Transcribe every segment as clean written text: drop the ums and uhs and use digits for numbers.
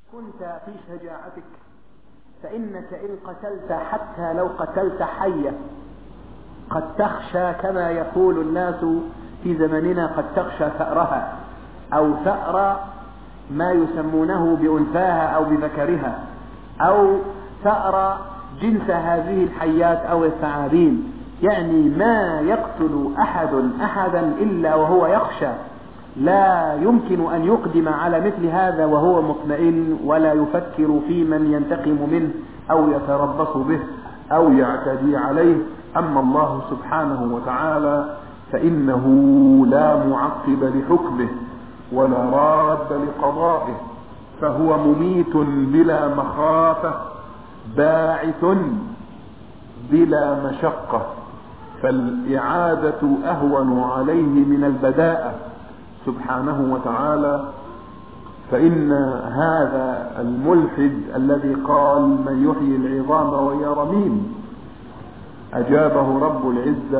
كنت في شجاعتك فإنك إن قتلت حتى لو قتلت حية قد تخشى كما يقول الناس في زمننا قد تخشى ثأرها أو ثأر ما يسمونه بأنثاها أو بذكرها أو ثأر جنس هذه الحيات أو الثعابين، يعني ما يقتل أحدا إلا وهو يخشى، لا يمكن أن يقدم على مثل هذا وهو مطمئن ولا يفكر في من ينتقم منه أو يتربص به أو يعتدي عليه. أما الله سبحانه وتعالى فإنه لا معقب لحكمه ولا راد لقضائه، فهو مميت بلا مخافة باعث بلا مشقة، فالإعادة أهون عليه من البداءة سبحانه وتعالى. فإن هذا الملحد الذي قال من يحيي العظام وهي رميم أجابه رب العزة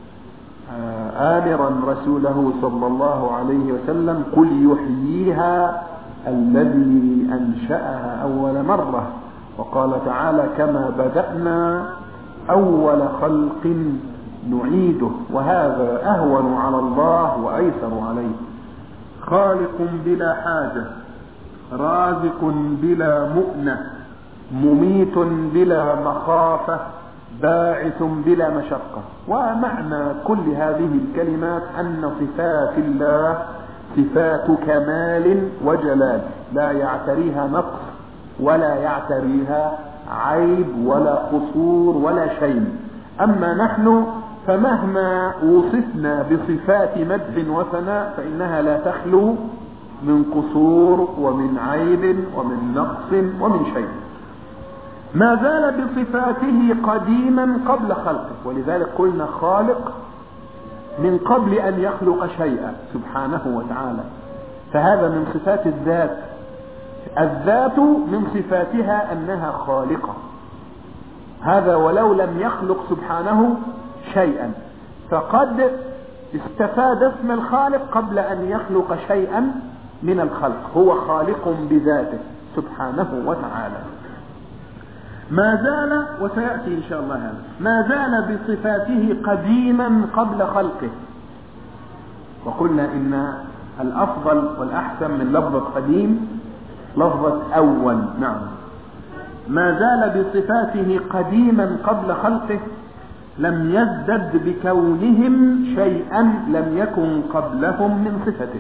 آمرا رسوله صلى الله عليه وسلم قل يحييها الذي أنشأها أول مرة، وقال تعالى كما بدأنا أول خلق نعيده، وهذا أهون على الله وأيسر عليه. خالق بلا حاجة، رازق بلا مؤنة، مميت بلا مخافة، باعث بلا مشقة. ومعنى كل هذه الكلمات أن صفات الله صفات كمال وجلال لا يعتريها نقص ولا يعتريها عيب ولا قصور ولا شيء. أما نحن فمهما وصفنا بصفات مدح وثناء فإنها لا تخلو من قصور ومن عيب ومن نقص ومن شيء. ما زال بصفاته قديما قبل خلقه، ولذلك قلنا خالق من قبل أن يخلق شيئا سبحانه وتعالى، فهذا من صفات الذات. الذات من صفاتها أنها خالقة، هذا ولو لم يخلق سبحانه شيئا، فقد استفاد اسم الخالق قبل أن يخلق شيئا من الخلق، هو خالق بذاته سبحانه وتعالى. ما زال وسيأتي إن شاء الله هذا، ما زال بصفاته قديما قبل خلقه. وقلنا إن الأفضل والأحسن من لفظة قديم لفظة أول. نعم، ما زال بصفاته قديما قبل خلقه لم يزدد بكونهم شيئا لم يكن قبلهم من صفته.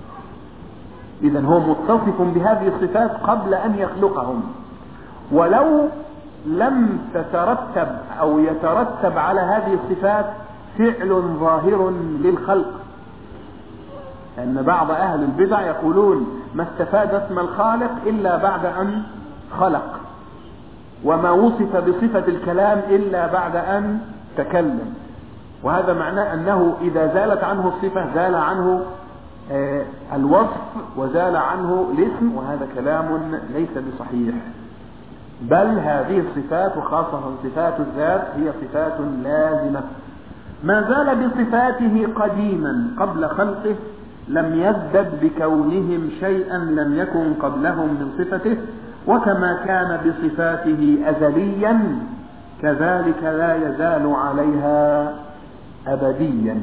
إذن هو متصف بهذه الصفات قبل أن يخلقهم، ولو لم تترتب أو يترتب على هذه الصفات فعل ظاهر للخلق. لأن بعض أهل البدع يقولون ما استفاد اسم الخالق إلا بعد أن خلق، وما وصف بصفة الكلام إلا بعد أن تكلم، وهذا معناه أنه إذا زالت عنه الصفة زال عنه الوصف وزال عنه الاسم، وهذا كلام ليس بصحيح. بل هذه الصفات وخاصة صفات الذات هي صفات لازمة. ما زال بصفاته قديما قبل خلقه لم يزدد بكونهم شيئا لم يكن قبلهم من صفته، وكما كان بصفاته أزليا كذلك لا يزال عليها أبديا.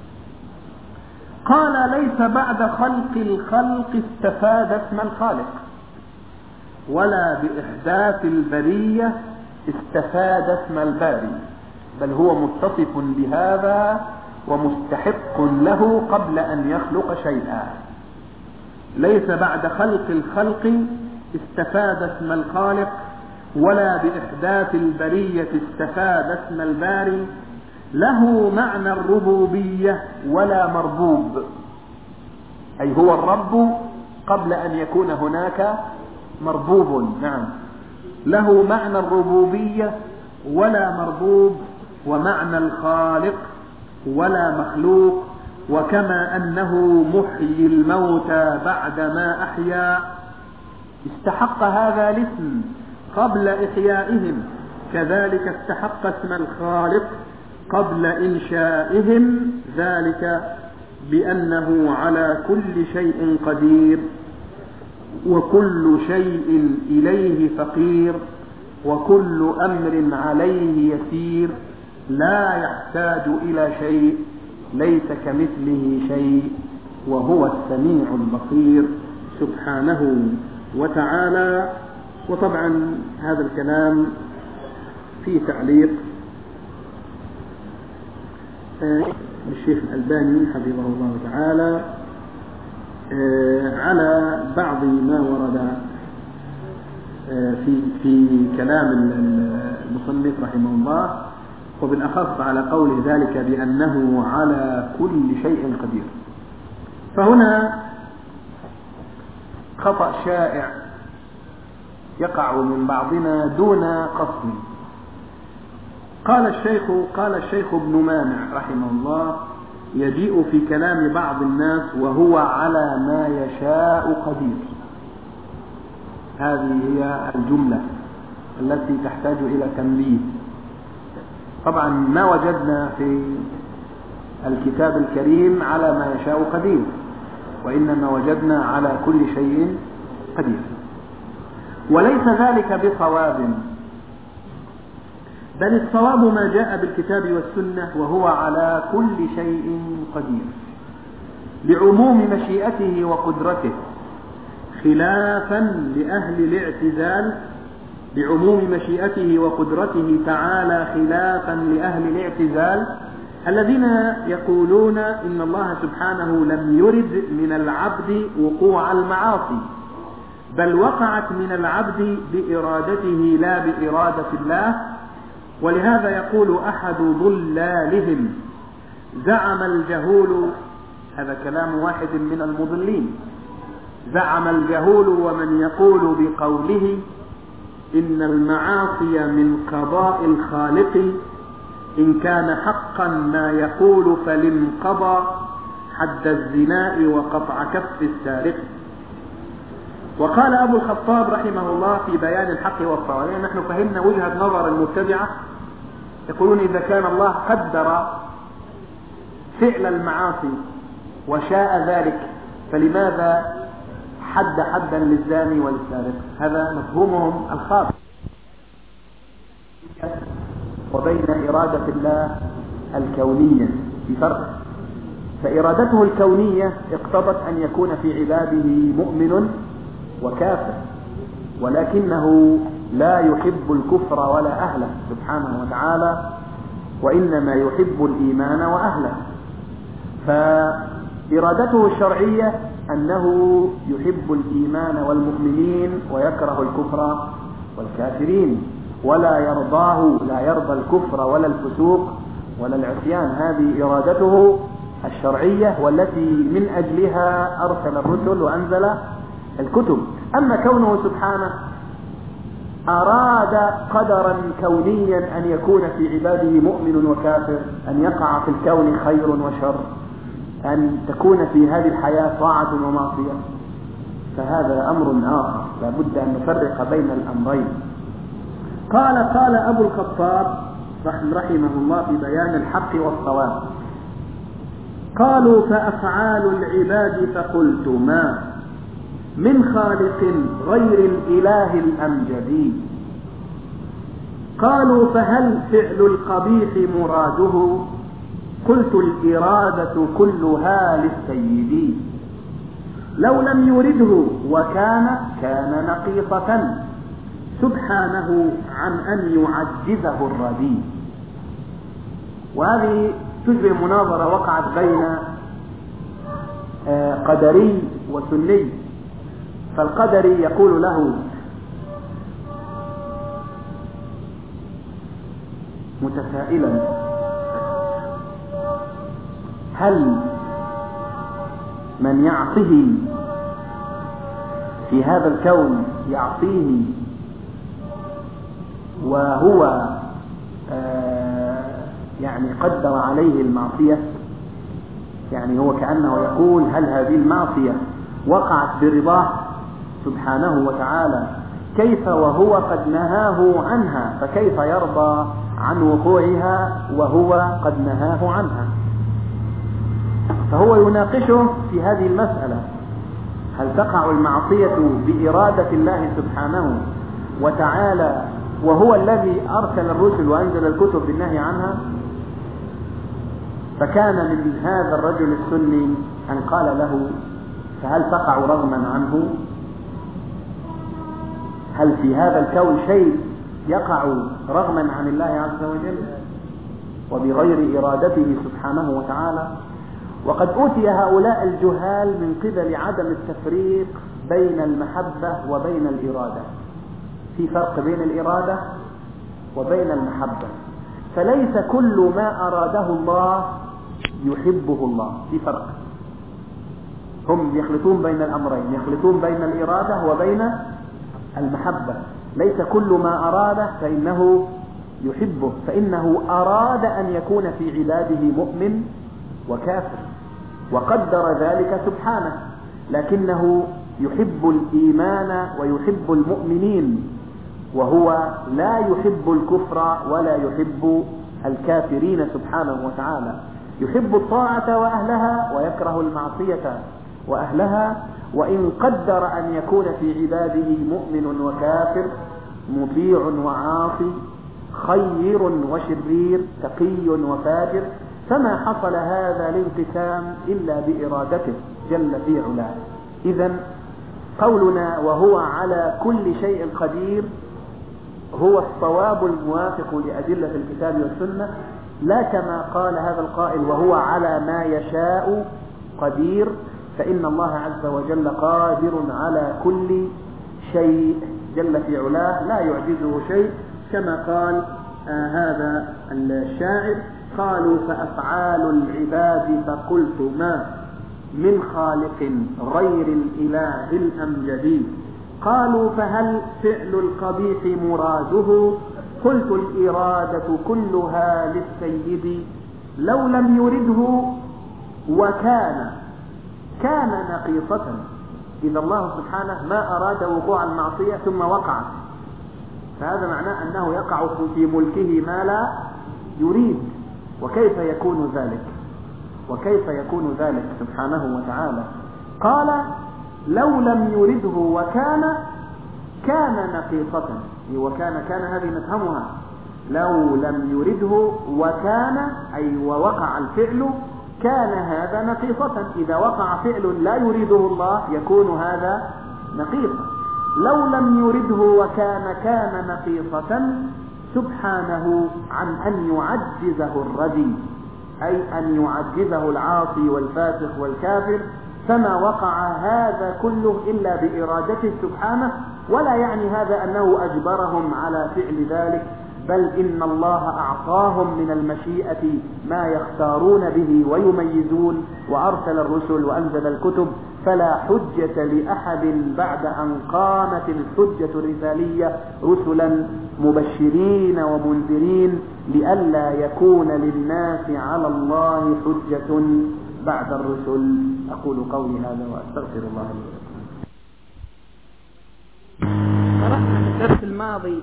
قال ليس بعد خلق الخلق استفاد اسم الخالق، ولا بإحداث البرية استفاد اسم الباري، بل هو متصف بهذا ومستحق له قبل أن يخلق شيئا. ليس بعد خلق الخلق استفاد اسم الخالق، ولا بإحداث البرية استفاد اسم الباري. له معنى الربوبية ولا مربوب، أي هو الرب قبل أن يكون هناك مربوب. نعم، له معنى الربوبية ولا مربوب، ومعنى الخالق ولا مخلوق. وكما أنه محيي الموتى بعدما أحيا استحق هذا الاسم قبل إحيائهم، كذلك استحق اسم الخالق قبل إنشائهم، ذلك بأنه على كل شيء قدير وكل شيء إليه فقير، وكل أمر عليه يسير، لا يحتاج إلى شيء، ليس كمثله شيء، وهو السميع البصير سبحانه وتعالى. وطبعا هذا الكلام في تعليق الشيخ الألباني حفظه الله تعالى على بعض ما ورد في كلام المصنف رحمه الله، وبالأخص على قول ذلك بأنه على كل شيء قدير. فهنا خطأ شائع يقع من بعضنا دون قصد. قال الشيخ ابن مانع رحمه الله: يجيء في كلام بعض الناس وهو على ما يشاء قدير. هذه هي الجملة التي تحتاج إلى تنبيه. طبعا ما وجدنا في الكتاب الكريم على ما يشاء قدير، وإنما وجدنا على كل شيء قدير، وليس ذلك بصواب، بل الصواب ما جاء بالكتاب والسنة وهو على كل شيء قدير لعموم مشيئته وقدرته، خلافا لأهل الاعتزال، بعموم مشيئته وقدرته تعالى خلافا لأهل الاعتزال الذين يقولون إن الله سبحانه لم يرد من العبد وقوع المعاصي، بل وقعت من العبد بإرادته لا بإرادة الله. ولهذا يقول أحد ضلالهم: زعم الجهول، هذا كلام واحد من المضلين، زعم الجهول ومن يقول بقوله إن المعاصي من قضاء الخالق، إن كان حقا ما يقول فلانقضى حد الزناء وقطع كف السارق. وقال أبو الخطاب رحمه الله في بيان الحق والصواب، يعني نحن فهمنا وجهة نظر المبتدعة، يقولون إذا كان الله قدر فعل المعاصي وشاء ذلك فلماذا حد حدا للزاني والسارق؟ هذا مفهومهم الخاطئ. وبين إرادة الله الكونية في فرق، فإرادته الكونية اقتضت أن يكون في عباده مؤمن وكافر، ولكنه لا يحب الكفر ولا أهله سبحانه وتعالى، وإنما يحب الإيمان وأهله. فإرادته الشرعية أنه يحب الإيمان والمؤمنين ويكره الكفر والكافرين، ولا يرضاه، لا يرضى الكفر ولا الفسوق ولا العصيان. هذه إرادته الشرعية والتي من أجلها أرسل الرسل وأنزل الكتب. أما كونه سبحانه أراد قدرا كونيا أن يكون في عباده مؤمن وكافر، أن يقع في الكون خير وشر، أن تكون في هذه الحياة طاعة ومعصية، فهذا أمر آخر، لا بد أن نفرق بين الأمرين. قال أبو الخطاب رحمه الله في بيان الحق والصواب: قالوا فأفعال العباد فقلت ما من خالق غير الإله الأمجد. قالوا فهل فعل القبيح مراده؟ قلت الإرادة كلها للسيد. لو لم يرده كان نقيصة سبحانه عن أن يعجزه الرديء. وهذه تشبه مناظرة وقعت بين قدري وسني. فالقدري يقول له متسائلا: هل من يعصيه في هذا الكون يعصيه وهو يعني قدر عليه المعصية؟ يعني هو كأنه يقول هل هذه المعصية وقعت برضاه سبحانه وتعالى؟ كيف وهو قد نهاه عنها، فكيف يرضى عن وقوعها وهو قد نهاه عنها؟ فهو يناقشه في هذه المسألة: هل تقع المعصية بإرادة الله سبحانه وتعالى وهو الذي أرسل الرسل وأنزل الكتب بالنهي عنها؟ فكان من هذا الرجل السني أن قال له: فهل تقع رغما عنه؟ هل في هذا الكون شيء يقع رغما عن الله عز وجل وبغير إرادته سبحانه وتعالى؟ وقد أوتي هؤلاء الجهال من قبل عدم التفريق بين المحبة وبين الإرادة. في فرق بين الإرادة وبين المحبة، فليس كل ما أراده الله يحبه الله، في فرق. هم يخلطون بين الأمرين، يخلطون بين الإرادة وبين المحبة. ليس كل ما أراده فإنه يحبه، فإنه أراد أن يكون في عباده مؤمن وكافر وقدر ذلك سبحانه، لكنه يحب الإيمان ويحب المؤمنين، وهو لا يحب الكفر ولا يحب الكافرين سبحانه وتعالى. يحب الطاعة وأهلها ويكره المعصية وأهلها، وإن قدر أن يكون في عباده مؤمن وكافر، مطيع وعاصي، خير وشرير، تقي وفاجر، فما حصل هذا الانقسام إلا بإرادته جل في علاه. إذن قولنا وهو على كل شيء قدير هو الصواب الموافق لأدلة الكتاب والسنة، لا كما قال هذا القائل وهو على ما يشاء قدير، فإن الله عز وجل قادر على كل شيء جل في علاه، لا يعجزه شيء، كما قال هذا الشاعر: قالوا فأفعال العباد فقلت ما من خالق غير الإله الأمجد، قالوا فهل فعل القبيح مراده، قلت الإرادة كلها للسيد، لو لم يرده وكان نقيصة. إذا الله سبحانه ما أراد وقوع المعصية ثم وقع، فهذا معناه أنه يقع في ملكه ما لا يريد. وكيف يكون ذلك؟ وكيف يكون ذلك سبحانه وتعالى؟ قال: لو لم يرده كان نقيصة. وكان هذه نفهمها، لو لم يرده وكان أي ووقع الفعل كان هذا نقيصة. إذا وقع فعل لا يريده الله يكون هذا نقيصا. لو لم يرده كان نقيصة، سبحانه عن أن يعجزه الردي، أي أن يعجزه العاصي والفاسق والكافر، فما وقع هذا كله إلا بإرادته سبحانه. ولا يعني هذا أنه أجبرهم على فعل ذلك، بل إن الله أعطاهم من المشيئة ما يختارون به ويميزون، وأرسل الرسل وأنزل الكتب، فلا حجة لأحد بعد أن قامت الحجة الرسالية رسلا مبشرين ومنذرين، لئلا يكون للناس على الله حجة بعد الرسل. أقول قولي هذا وأستغفر الله لي ولكم. قرأنا في الدرس الماضي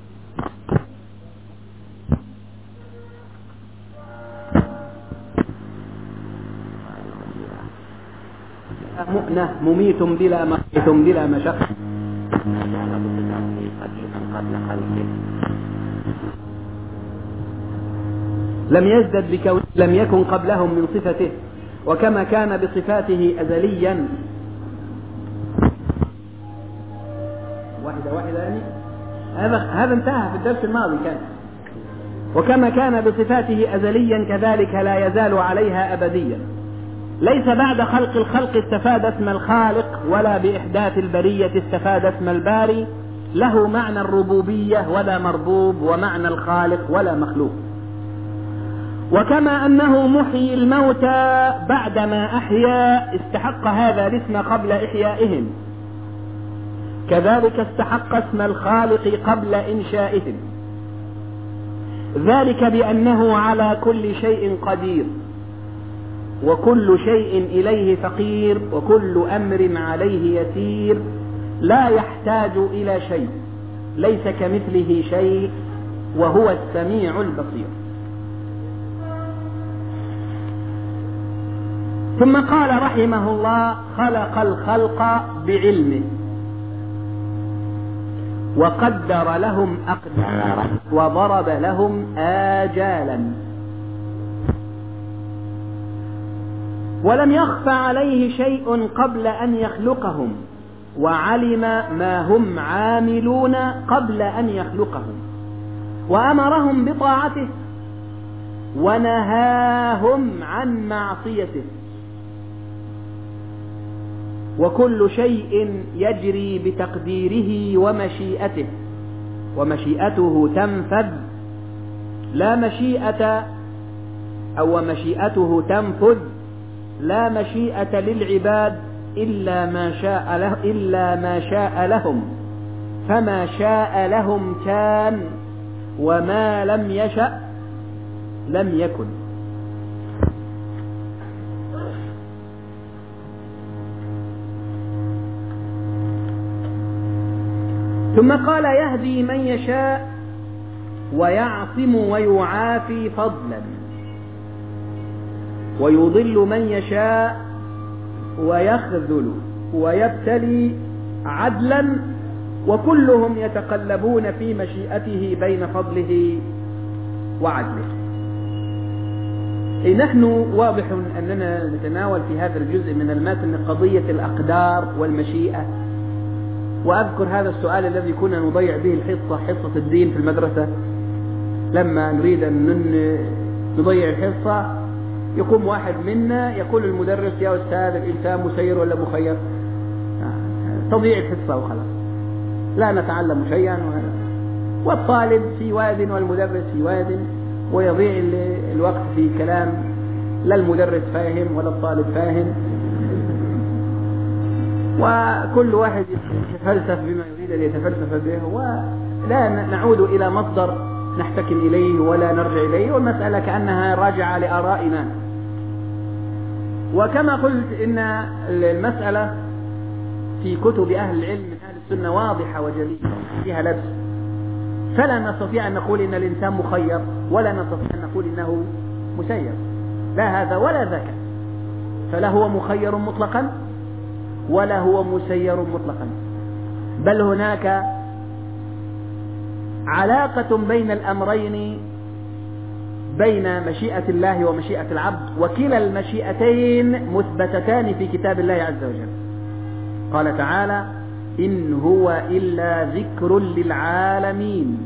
مؤنة مميت بلا مشقة، لم يزدد بكون لم يكن قبلهم من صفته، وكما كان بصفاته أزليا. واحدة يعني هذا انتهى في الدرس الماضي كان. وكما كان بصفاته أزليا كذلك لا يزال عليها أبديا. ليس بعد خلق الخلق استفاد اسم الخالق، ولا بإحداث البرية استفاد اسم الباري. له معنى الربوبية ولا مربوب، ومعنى الخالق ولا مخلوق. وكما أنه محيي الموتى بعدما أحيا استحق هذا الاسم قبل إحيائهم، كذلك استحق اسم الخالق قبل إنشائهم، ذلك بأنه على كل شيء قدير، وكل شيء إليه فقير، وكل أمر عليه يسير، لا يحتاج إلى شيء، ليس كمثله شيء، وهو السميع البصير. ثم قال رحمه الله: خلق الخلق بعلمه وقدر لهم أقدارا وضرب لهم آجالا، ولم يخف عليه شيء قبل أن يخلقهم، وعلم ما هم عاملون قبل أن يخلقهم، وأمرهم بطاعته ونهاهم عن معصيته، وكل شيء يجري بتقديره ومشيئته، ومشيئته تنفذ لا مشيئة أو مشيئته تنفذ لا مشيئة للعباد إلا ما شاء لهم، فما شاء لهم كان، وما لم يشأ لم يكن. ثم قال: يهدي من يشاء ويعصم ويعافي فضلا، ويضل من يشاء ويخذل ويبتلي عدلا، وكلهم يتقلبون في مشيئته بين فضله وعدله. نحن واضح أننا نتناول في هذا الجزء من المتن قضية الأقدار والمشيئة، وأذكر هذا السؤال الذي كنا نضيع به حصة الدين في المدرسة. لما نريد أن نضيع الحصة يقوم واحد منا يقول للمدرس: يا أستاذ الإنسان مسير ولا مخير؟ تضيع الحصة وخلاص، لا نتعلم شيئا، والطالب في واد والمدرس في واد، ويضيع الوقت في كلام لا المدرس فاهم ولا الطالب فاهم، وكل واحد يتفلسف بما يريد أن يتفلسف به، ولا نعود إلى مصدر نحتكم إليه ولا نرجع إليه، والمسألة كأنها راجعة لآرائنا. وكما قلت إن المسألة في كتب أهل العلم من أهل السنة واضحة وجلية فيها لبس، فلا نستطيع أن نقول إن الإنسان مخير، ولا نستطيع أن نقول إنه مسير، لا هذا ولا ذاك، فلا هو مخير مطلقا ولا هو مسير مطلقا، بل هناك علاقة بين الأمرين، بين مشيئة الله ومشيئة العبد، وكلا المشيئتين مثبتتان في كتاب الله عز وجل. قال تعالى: إن هو إلا ذكر للعالمين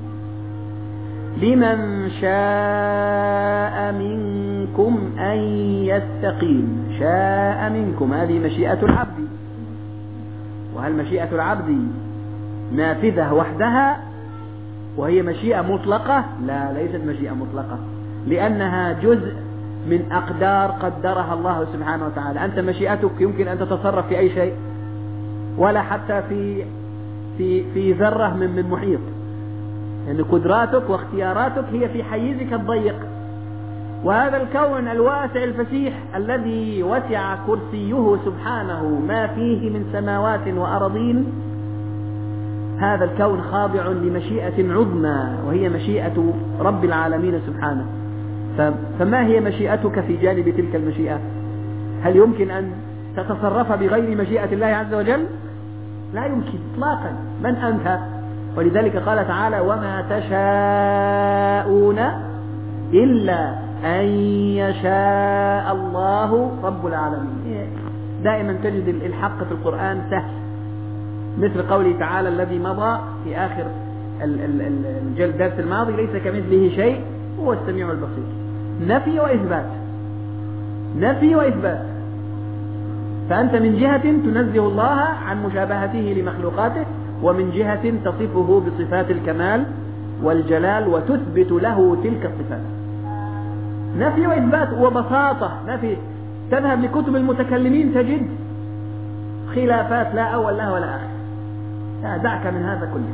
لمن شاء منكم أن يستقيم. شاء منكم، هذه مشيئة العبد. وهل مشيئة العبد نافذة وحدها وهي مشيئة مطلقة؟ لا، ليست مشيئة مطلقة، لأنها جزء من أقدار قدرها الله سبحانه وتعالى. أنت مشيئتك يمكن أن تتصرف في أي شيء، ولا حتى في ذرة من محيط، لأن قدراتك واختياراتك هي في حيزك الضيق. وهذا الكون الواسع الفسيح الذي وسع كرسيه سبحانه ما فيه من سماوات وأرضين، هذا الكون خاضع لمشيئة عظمى، وهي مشيئة رب العالمين سبحانه. فما هي مشيئتك في جانب تلك المشيئة؟ هل يمكن أن تتصرف بغير مشيئة الله عز وجل؟ لا يمكن إطلاقا. من أنت؟ ولذلك قال تعالى: وما تشاءون إلا أن يشاء الله رب العالمين. دائما تجد الحق في القرآن سهل، مثل قوله تعالى الذي مضى في آخر الدرس الماضي: ليس كمثله شيء هو السميع البصير. نفي وإثبات، نفي وإثبات. فأنت من جهة تنزه الله عن مشابهته لمخلوقاته، ومن جهة تصفه بصفات الكمال والجلال وتثبت له تلك الصفات. نفي وإثبات وبساطة. نفي، تذهب لكتب المتكلمين تجد خلافات لا أول لها ولا آخر. دعك من هذا كله.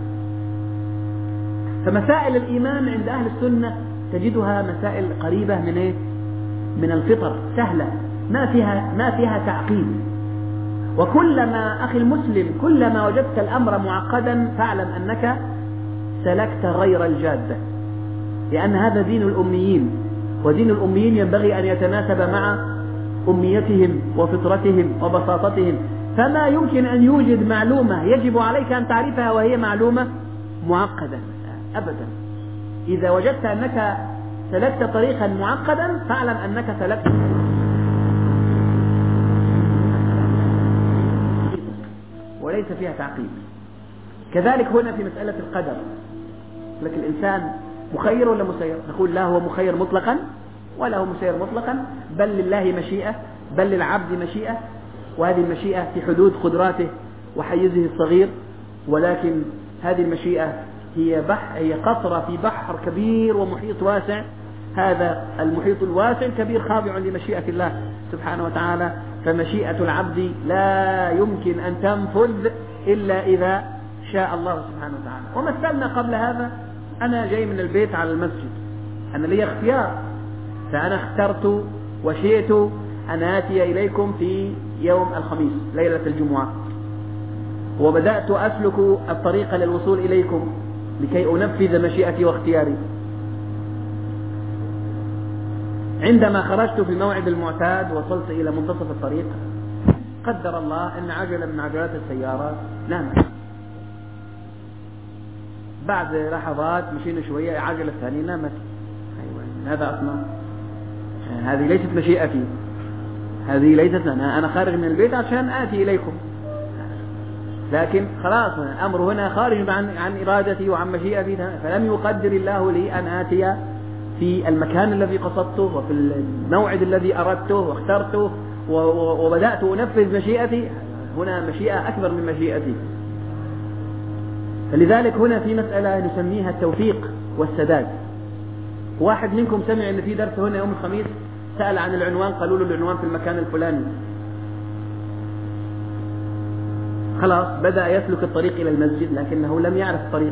فمسائل الإيمان عند أهل السنة تجدها مسائل قريبة من إيه؟ من الفطر، سهلة، ما فيها تعقيد. وكلما أخي المسلم كلما وجدت الأمر معقدا فاعلم أنك سلكت غير الجادة، لأن هذا دين الأميين، ودين الأميين ينبغي أن يتناسب مع أميتهم وفطرتهم وبساطتهم، فما يمكن أن يوجد معلومة يجب عليك أن تعرفها وهي معلومة معقدة أبدا. إذا وجدت أنك سلكت طريقا معقدا فاعلم أنك سلكت وليس فيها تعقيد. كذلك هنا في مسألة القدر، لكن الإنسان مخير ولا مسير؟ نقول لا، هو مخير مطلقا ولا هو مسير مطلقا، بل لله مشيئة، بل للعبد مشيئة، وهذه المشيئة في حدود قدراته وحيزه الصغير، ولكن هذه المشيئة هي قطرة في بحر كبير ومحيط واسع. هذا المحيط الواسع الكبير خاضع لمشيئة الله سبحانه وتعالى، فمشيئة العبد لا يمكن أن تنفذ إلا إذا شاء الله سبحانه وتعالى. ومثلنا قبل هذا، أنا جاي من البيت على المسجد، أنا لي اختيار، فأنا اخترت وشئت أن آتي إليكم في يوم الخميس ليلة الجمعة، وبدأت أسلك الطريق للوصول إليكم لكي أنفذ مشيئتي واختياري. عندما خرجت في الموعد المعتاد وصلت إلى منتصف الطريق، قدر الله أن عجلة من عجلات السيارة نامت. بعد لحظات مشينا شوية، عجلة ثانية نامت. أيوة، هذا أصلا هذه ليست مشيئتي، هذه ليست أنا خارج من البيت عشان آتي إليكم، لكن خلاص الأمر هنا خارج عن إرادتي وعن مشيئتي، فلم يقدر الله لي أن آتي في المكان الذي قصدته وفي الموعد الذي أردته واخترته وبدأت أنفذ مشيئتي. هنا مشيئة أكبر من مشيئتي. فلذلك هنا في مسألة نسميها التوفيق والسداد. واحد منكم سمع أن في درس هنا يوم الخميس، سأل عن العنوان، قالوا له العنوان في المكان الفلاني، خلاص بدأ يسلك الطريق إلى المسجد لكنه لم يعرف الطريق،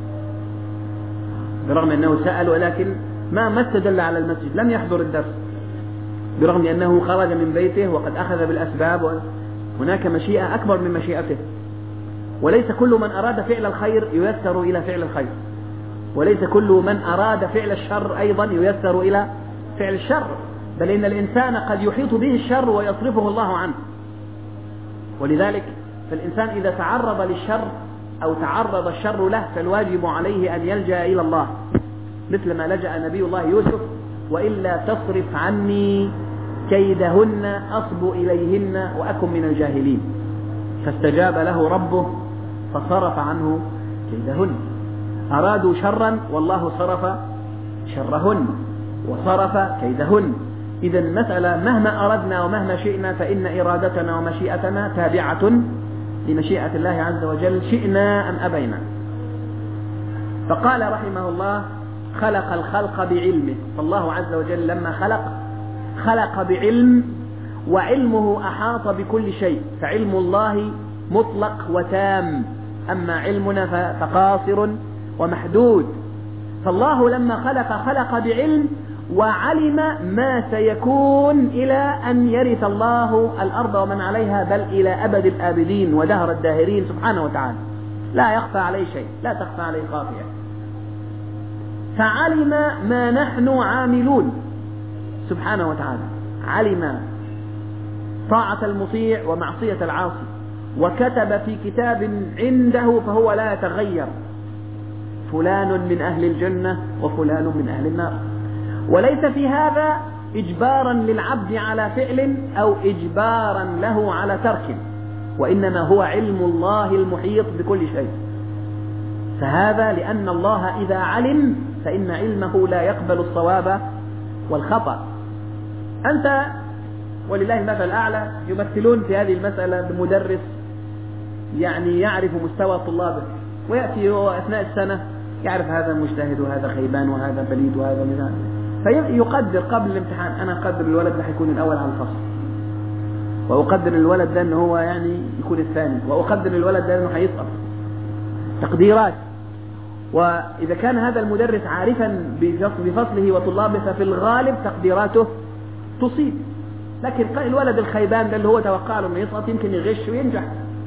برغم أنه سأل ولكن ما استدل على المسجد، لم يحضر الدرس، برغم أنه خرج من بيته وقد أخذ بالأسباب. هناك مشيئة أكبر من مشيئته، وليس كل من أراد فعل الخير ييسر إلى فعل الخير، وليس كل من أراد فعل الشر أيضا ييسر إلى فعل الشر، بل إن الإنسان قد يحيط به الشر ويصرفه الله عنه. ولذلك فالإنسان إذا تعرض للشر أو تعرض الشر له فالواجب عليه أن يلجأ إلى الله، مثل ما لجأ نبي الله يوسف: وإلا تصرف عني كيدهن أصب إليهن وأكن من الجاهلين، فاستجاب له ربه فصرف عنه كيدهن. أرادوا شرا والله صرف شرهن وصرف كيدهن. إذا المسألة مهما أردنا ومهما شئنا فإن إرادتنا ومشيئتنا تابعة لمشيئة الله عز وجل، شئنا أم أبينا. فقال رحمه الله: خلق الخلق بعلمه. فالله عز وجل لما خلق بعلم، وعلمه أحاط بكل شيء، فعلم الله مطلق وتام، أما علمنا فقاصر ومحدود. فالله لما خلق بعلم وعلم ما سيكون إلى أن يرث الله الأرض ومن عليها، بل إلى أبد الآبدين ودهر الداهرين سبحانه وتعالى، لا يخفى عليه شيء، لا تخفى عليه خافية. فعلم ما نحن عاملون سبحانه وتعالى، علم طاعة المطيع ومعصية العاصي، وكتب في كتاب عنده فهو لا يتغير: فلان من أهل الجنة وفلان من أهل النار. وليس في هذا إجبارا للعبد على فعل أو إجبارا له على ترك، وإنما هو علم الله المحيط بكل شيء. فهذا لأن الله إذا علم فإن علمه لا يقبل الصواب والخطأ. أنت ولله المثل الأعلى يمثلون في هذه المسألة بمدرس يعني يعرف مستوى طلابه، ويأتي هو أثناء السنة يعرف هذا مجتهد وهذا خيبان وهذا بليد وهذا ميزان، فيقدر قبل الامتحان: أنا أقدر الولد ده حيكون الأول على الفصل، وأقدر الولد ده أنه هو يعني يكون الثاني، وأقدر الولد ده أنه حيسقط. تقديرات. وإذا كان هذا المدرس عارفا بفصله وطلابه ففي الغالب تقديراته تصيب، لكن الولد الخيبان ده اللي هو توقع له أنه يسقط يمكن يغش وينجح.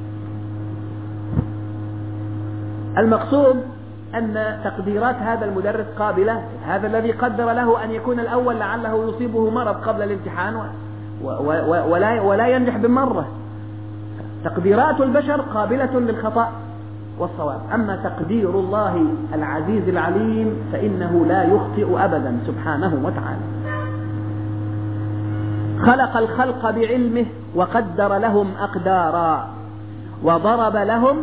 المقصود أن تقديرات هذا المدرس قابلة. هذا الذي قدر له أن يكون الأول لعله يصيبه مرض قبل الامتحان ولا ينجح بالمرة. تقديرات البشر قابلة للخطأ والصواب، أما تقدير الله العزيز العليم فإنه لا يخطئ أبدا سبحانه وتعالى. خلق الخلق بعلمه وقدر لهم أقدارا وضرب لهم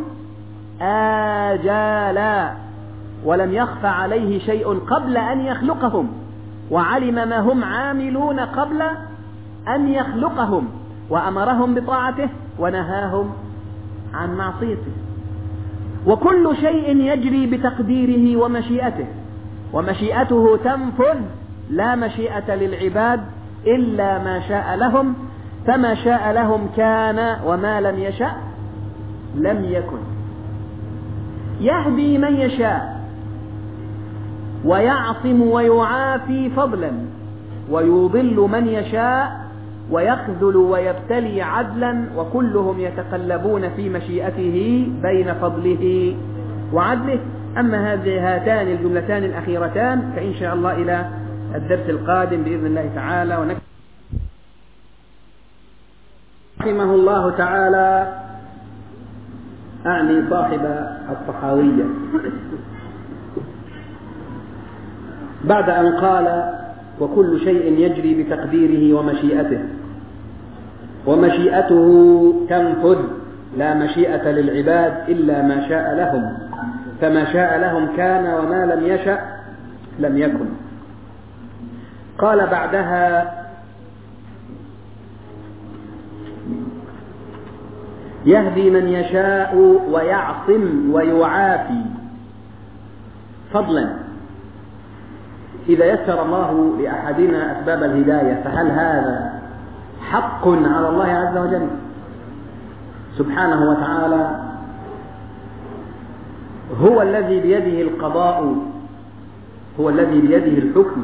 آجالا، ولم يخف عليه شيء قبل أن يخلقهم، وعلم ما هم عاملون قبل أن يخلقهم، وأمرهم بطاعته ونهاهم عن معصيته. وكل شيء يجري بتقديره ومشيئته، ومشيئته تنفذ، لا مشيئة للعباد إلا ما شاء لهم، فما شاء لهم كان وما لم يشأ لم يكن. يهدي من يشاء ويعصم ويعافي فضلا، ويضل من يشاء ويخذل ويبتلي عدلا، وكلهم يتقلبون في مشيئته بين فضله وعدله. أما هاتان الجملتان الأخيرتان فإن شاء الله إلى الدرس القادم بإذن الله تعالى. رحمه الله تعالى، أعني صاحب الطحاوية، بعد أن قال وكل شيء يجري بتقديره ومشيئته، ومشيئته تنفذ، لا مشيئة للعباد إلا ما شاء لهم، فما شاء لهم كان وما لم يشأ لم يكن. قال بعدها يهدي من يشاء ويعصم ويعافي فضلا. إذا يسر الله لأحدنا أسباب الهداية فهل هذا حق على الله عز وجل سبحانه وتعالى؟ هو الذي بيده القضاء، هو الذي بيده الحكم.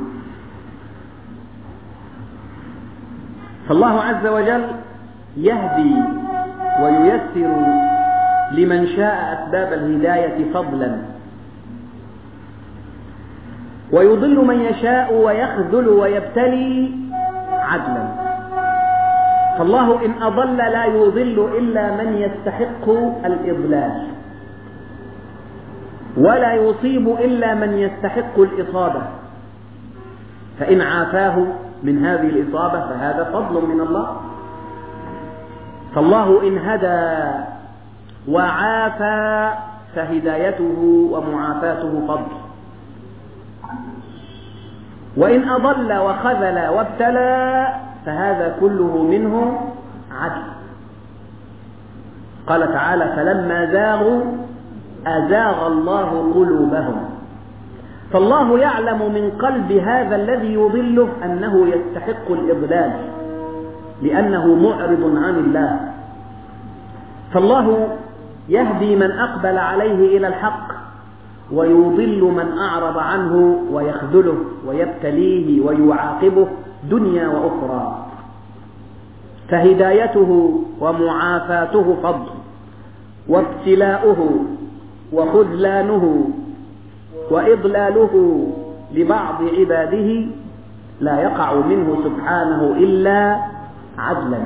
فالله عز وجل يهدي وييسر لمن شاء أسباب الهداية فضلا، ويضل من يشاء ويخذل ويبتلي عدلا. فالله إن أضل لا يضل إلا من يستحق الإضلال، ولا يصيب إلا من يستحق الإصابة. فإن عافاه من هذه الإصابة فهذا فضل من الله. فالله إن هدى وعافى فهدايته ومعافاته فضل، وإن أضل وخذل وابتلى فهذا كله منه عدل. قال تعالى فلما زاغوا أزاغ الله قلوبهم. فالله يعلم من قلب هذا الذي يضله أنه يستحق الإضلال لأنه معرض عن الله، فالله يهدي من أقبل عليه إلى الحق، ويضل من أعرض عنه ويخذله ويبتليه ويعاقبه دنيا وأخرى. فهدايته ومعافاته فضل، وابتلاؤه وخذلانه وإضلاله لبعض عباده لا يقع منه سبحانه إلا عدلا.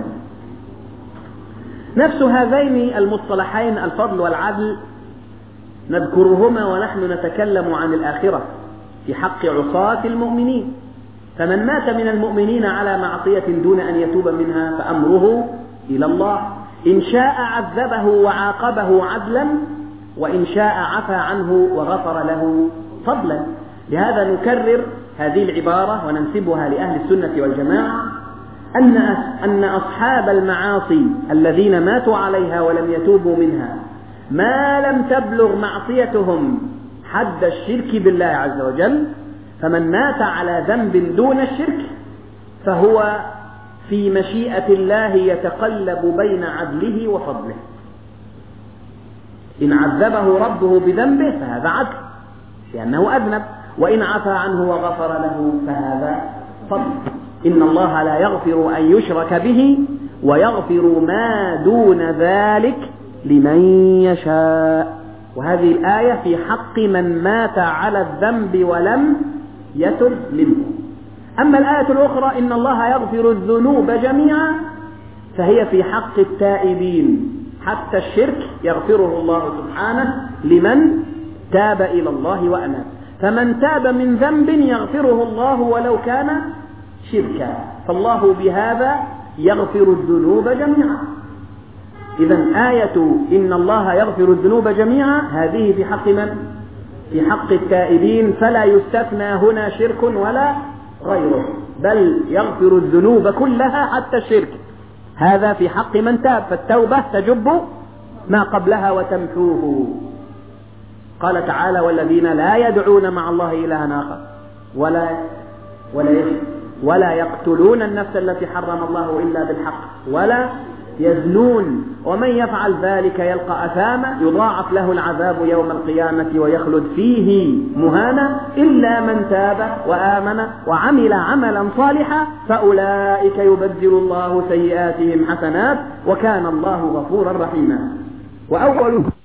نفس هذين المصطلحين الفضل والعدل نذكرهما ونحن نتكلم عن الآخرة في حق عصاة المؤمنين. فمن مات من المؤمنين على معصية دون أن يتوب منها فأمره إلى الله، إن شاء عذبه وعاقبه عدلا، وإن شاء عفى عنه وغفر له فضلا. لهذا نكرر هذه العبارة وننسبها لأهل السنة والجماعة، أن أصحاب المعاصي الذين ماتوا عليها ولم يتوبوا منها ما لم تبلغ معصيتهم حد الشرك بالله عز وجل، فمن مات على ذنب دون الشرك فهو في مشيئة الله يتقلب بين عدله وفضله. إن عذبه ربه بذنبه فهذا عدل لأنه أذنب، وإن عفى عنه وغفر له فهذا فضل. إن الله لا يغفر أن يشرك به ويغفر ما دون ذلك لمن يشاء. وهذه الآية في حق من مات على الذنب ولم يتب منه. أما الآية الأخرى إن الله يغفر الذنوب جميعا فهي في حق التائبين، حتى الشرك يغفره الله سبحانه لمن تاب إلى الله وأناب. فمن تاب من ذنب يغفره الله ولو كان شركا، فالله بهذا يغفر الذنوب جميعا. إذن آية إن الله يغفر الذنوب جميعا هذه في حق من؟ في حق التائبين، فلا يستثنى هنا شرك ولا غيره، بل يغفر الذنوب كلها حتى الشرك، هذا في حق من تاب، فالتوبة تجب ما قبلها وتمحوه. قال تعالى والذين لا يدعون مع الله إلها آخر ولا يقتلون النفس التي حرم الله إلا بالحق ولا يزنون ومن يفعل ذلك يلقى أثاما يضاعف له العذاب يوم القيامة ويخلد فيه مهانا إلا من تاب وآمن وعمل عملا صالحا فأولئك يبدل الله سيئاتهم حسنات وكان الله غفورا رحيما. وأول